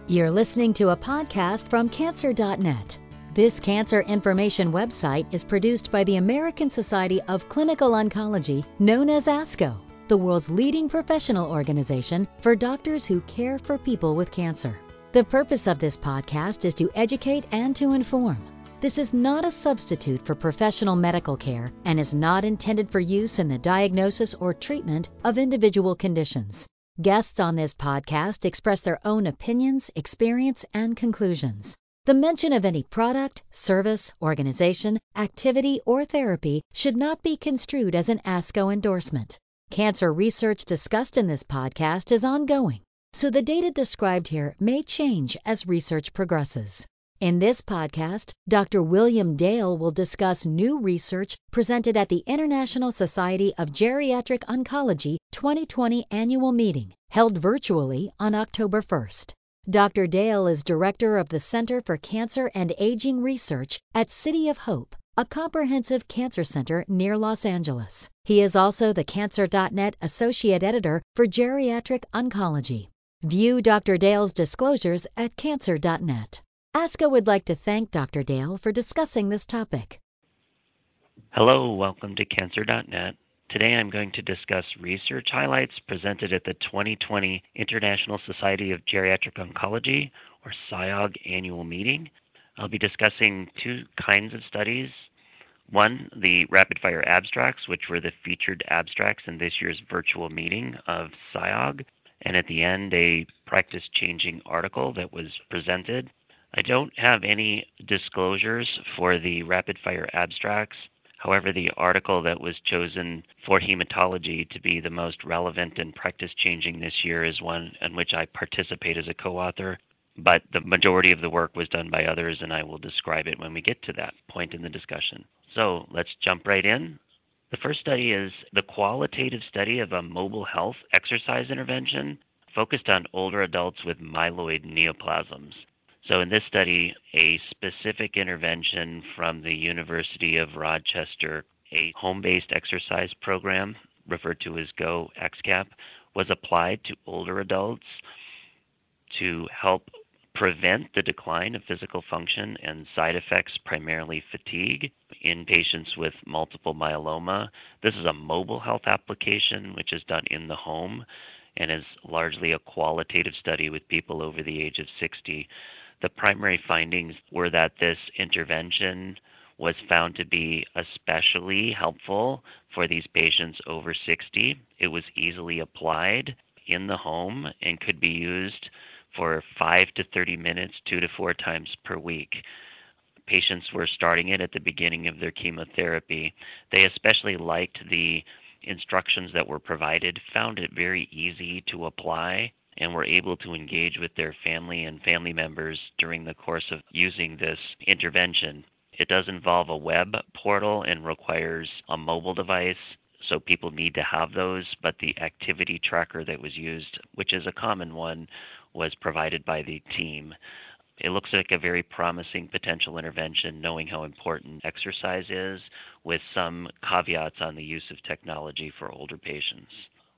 You're listening to a podcast from Cancer.net. This cancer information website is produced by the American Society of Clinical Oncology, known as ASCO, the world's leading professional organization for doctors who care for people with cancer. The purpose of this podcast is to educate and to inform. This is not a substitute for professional medical care and is not intended for use in the diagnosis or treatment of individual conditions. Guests on this podcast express their own opinions, experience, and conclusions. The mention of any product, service, organization, activity, or therapy should not be construed as an ASCO endorsement. Cancer research discussed in this podcast is ongoing, so the data described here may change as research progresses. In this podcast, Dr. William Dale will discuss new research presented at the International Society of Geriatric Oncology 2020 annual meeting, held virtually on October 1st. Dr. Dale is director of the Center for Cancer and Aging Research at City of Hope, a comprehensive cancer center near Los Angeles. He is also the Cancer.net associate editor for geriatric oncology. View Dr. Dale's disclosures at Cancer.net. ASCO would like to thank Dr. Dale for discussing this topic. Hello, welcome to Cancer.net. Today I'm going to discuss research highlights presented at the 2020 International Society of Geriatric Oncology, or SIOG, annual meeting. I'll be discussing two kinds of studies. One, the rapid-fire abstracts, which were the featured abstracts in this year's virtual meeting of SIOG, and at the end, a practice-changing article that was presented. I don't have any disclosures for the rapid-fire abstracts. However, the article that was chosen for hematology to be the most relevant and practice-changing this year is one in which I participate as a co-author, but the majority of the work was done by others, and I will describe it when we get to that point in the discussion. So let's jump right in. The first study is the qualitative study of a mobile health exercise intervention focused on older adults with myeloid neoplasms. So in this study, a specific intervention from the University of Rochester, a home-based exercise program referred to as GO-XCAP, was applied to older adults to help prevent the decline of physical function and side effects, primarily fatigue, in patients with multiple myeloma. This is a mobile health application which is done in the home and is largely a qualitative study with people over the age of 60. The primary findings were that this intervention was found to be especially helpful for these patients over 60. It was easily applied in the home and could be used for 5 to 30 minutes, 2 to 4 times per week. Patients were starting it at the beginning of their chemotherapy. They especially liked the instructions that were provided, found it very easy to apply, and were able to engage with their family and family members during the course of using this intervention. It does involve a web portal and requires a mobile device, so people need to have those, but the activity tracker that was used, which is a common one, was provided by the team. It looks like a very promising potential intervention, knowing how important exercise is, with some caveats on the use of technology for older patients.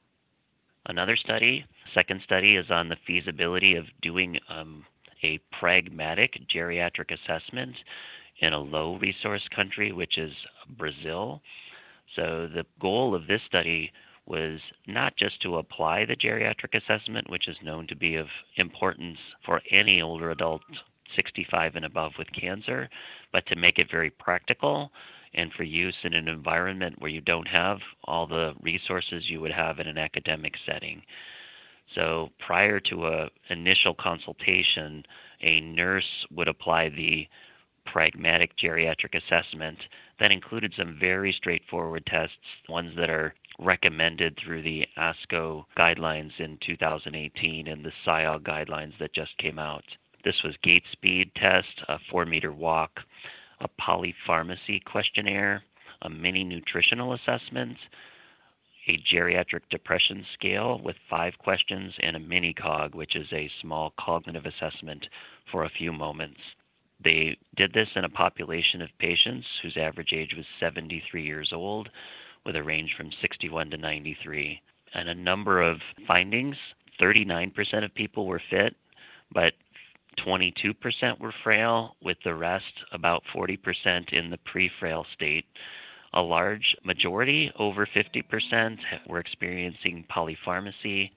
Another study, second study, is on the feasibility of doing a pragmatic geriatric assessment in a low-resource country, which is Brazil. So the goal of this study was not just to apply the geriatric assessment, which is known to be of importance for any older adult 65 and above with cancer, but to make it very practical and for use in an environment where you don't have all the resources you would have in an academic setting. So prior to an initial consultation, a nurse would apply the pragmatic geriatric assessment that included some very straightforward tests, ones that are recommended through the ASCO guidelines in 2018 and the SIOG guidelines that just came out. This was gait speed test, a 4-meter walk, a polypharmacy questionnaire, a mini nutritional assessment, a geriatric depression scale with 5 questions, and a mini cog, which is a small cognitive assessment for a few moments. They did this in a population of patients whose average age was 73 years old, with a range from 61 to 93. And a number of findings, 39% of people were fit, but 22% were frail, with the rest, about 40%, in the pre-frail state. A large majority, over 50%, were experiencing polypharmacy,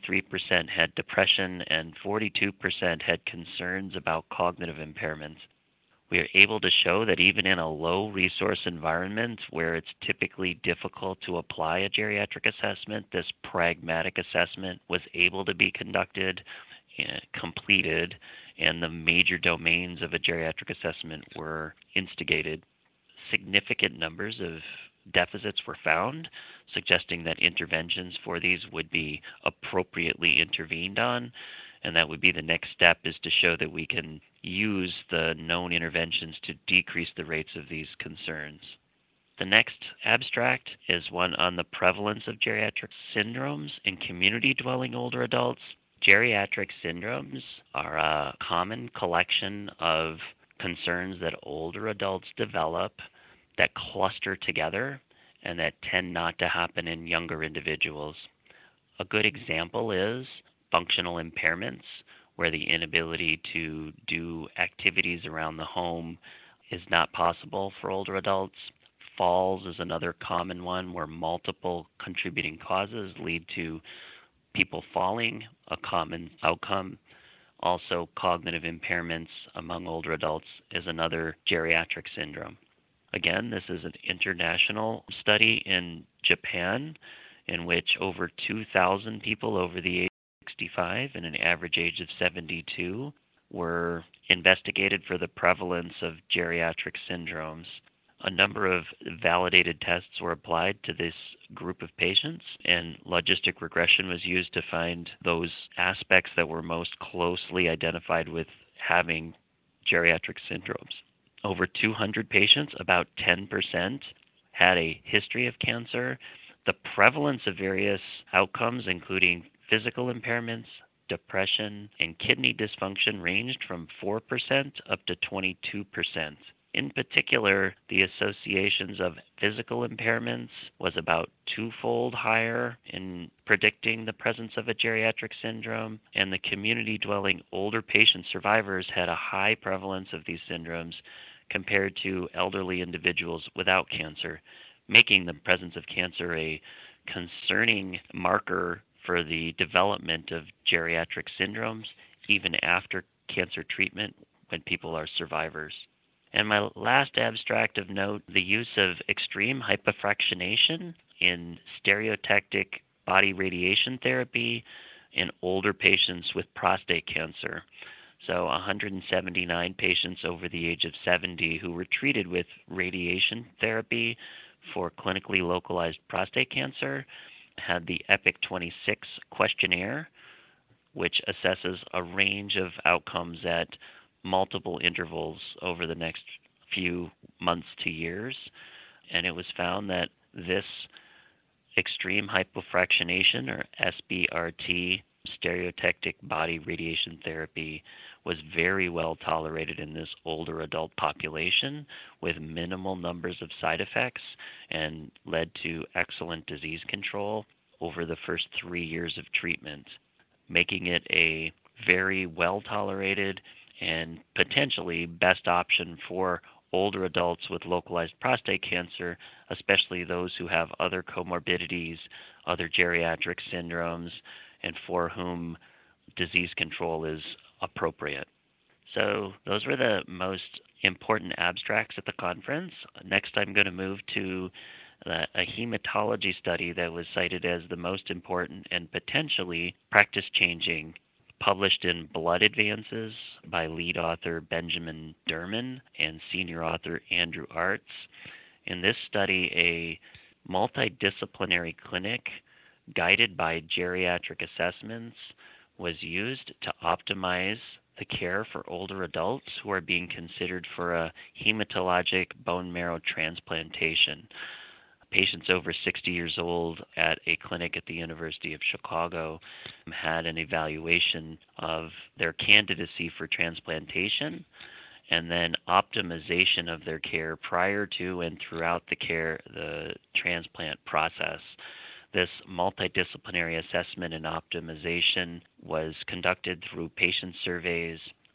23% had depression, and 42% had concerns about cognitive impairment. We are able to show that even in a low resource environment where it's typically difficult to apply a geriatric assessment, this pragmatic assessment was able to be conducted and completed, and the major domains of a geriatric assessment were instigated. Significant numbers of deficits were found, suggesting that interventions for these would be appropriately intervened on, and that would be the next step, is to show that we can use the known interventions to decrease the rates of these concerns. The next abstract is one on the prevalence of geriatric syndromes in community-dwelling older adults. Geriatric syndromes are a common collection of concerns that older adults develop that cluster together and that tend not to happen in younger individuals. A good example is functional impairments, where the inability to do activities around the home is not possible for older adults. Falls is another common one, where multiple contributing causes lead to people falling, a common outcome. Also, cognitive impairments among older adults is another geriatric syndrome. Again, this is an international study in Japan in which over 2,000 people over the age of 65 and an average age of 72 were investigated for the prevalence of geriatric syndromes. A number of validated tests were applied to this group of patients, and logistic regression was used to find those aspects that were most closely identified with having geriatric syndromes. Over 200 patients, about 10%, had a history of cancer. The prevalence of various outcomes, including physical impairments, depression, and kidney dysfunction, ranged from 4% up to 22%. In particular, the associations of physical impairments was about twofold higher in predicting the presence of a geriatric syndrome, and the community-dwelling older patient survivors had a high prevalence of these syndromes compared to elderly individuals without cancer, making the presence of cancer a concerning marker for the development of geriatric syndromes, even after cancer treatment when people are survivors. And my last abstract of note, the use of extreme hypofractionation in stereotactic body radiation therapy in older patients with prostate cancer. So 179 patients over the age of 70 who were treated with radiation therapy for clinically localized prostate cancer had the EPIC 26 questionnaire, which assesses a range of outcomes at multiple intervals over the next few months to years. And it was found that this extreme hypofractionation, or SBRT, stereotactic body radiation therapy, was very well tolerated in this older adult population with minimal numbers of side effects and led to excellent disease control over the first 3 years of treatment, making it a very well tolerated and potentially best option for older adults with localized prostate cancer, especially those who have other comorbidities, other geriatric syndromes, and for whom disease control is appropriate. So those were the most important abstracts at the conference. Next, I'm going to move to a hematology study that was cited as the most important and potentially practice-changing, published in Blood Advances by lead author Benjamin Derman and senior author Andrew Artz. In this study, a multidisciplinary clinic guided by geriatric assessments was used to optimize the care for older adults who are being considered for a hematologic bone marrow transplantation. Patients over 60 years old at a clinic at the University of Chicago had an evaluation of their candidacy for transplantation and then optimization of their care prior to and throughout the transplant process. This multidisciplinary assessment and optimization was conducted through patient surveys,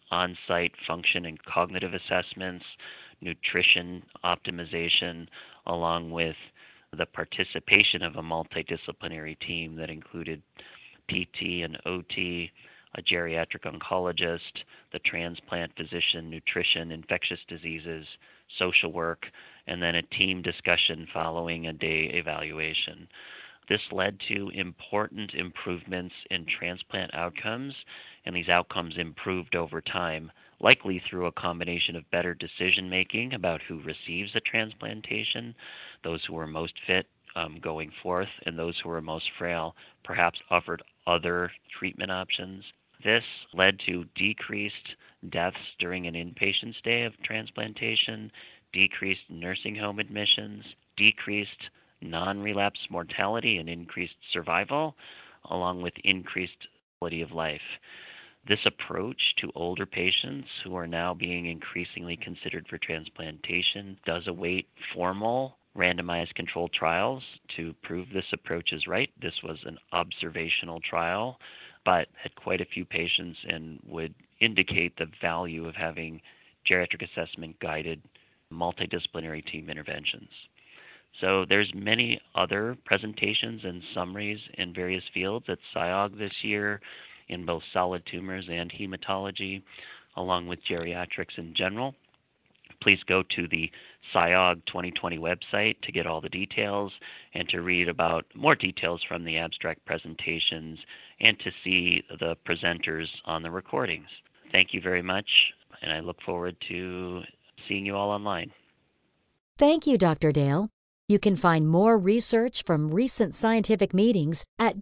on-site function and cognitive assessments, nutrition optimization, along with the participation of a multidisciplinary team that included PT and OT, a geriatric oncologist, the transplant physician, nutrition, infectious diseases, social work, and then a team discussion following a day evaluation. This led to important improvements in transplant outcomes, and these outcomes improved over time, likely through a combination of better decision making about who receives a transplantation, those who are most fit going forth, and those who are most frail, perhaps offered other treatment options. This led to decreased deaths during an inpatient stay of transplantation, decreased nursing home admissions, decreased non-relapse mortality, and increased survival, along with increased quality of life. This approach to older patients who are now being increasingly considered for transplantation does await formal randomized controlled trials to prove this approach is right. This was an observational trial, but had quite a few patients and would indicate the value of having geriatric assessment guided multidisciplinary team interventions. So there's many other presentations and summaries in various fields at SIOG this year in both solid tumors and hematology, along with geriatrics in general. Please go to the SIOG 2020 website to get all the details and to read about more details from the abstract presentations and to see the presenters on the recordings. Thank you very much, and I look forward to seeing you all online. Thank you, Dr. Dale. You can find more research from recent scientific meetings at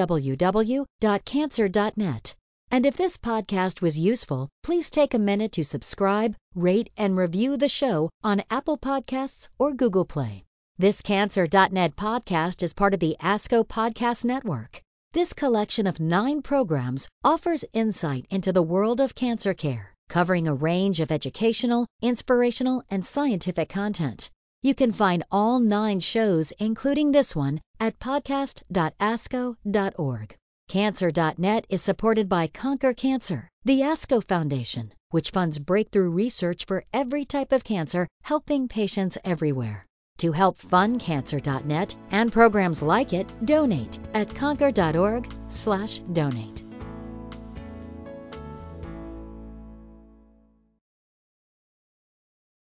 www.cancer.net. And if this podcast was useful, please take a minute to subscribe, rate, and review the show on Apple Podcasts or Google Play. This Cancer.net podcast is part of the ASCO Podcast Network. This collection of 9 programs offers insight into the world of cancer care, covering a range of educational, inspirational, and scientific content. You can find all 9 shows, including this one, at podcast.asco.org. Cancer.net is supported by Conquer Cancer, the ASCO Foundation, which funds breakthrough research for every type of cancer, helping patients everywhere. To help fund Cancer.net and programs like it, donate at conquer.org/donate.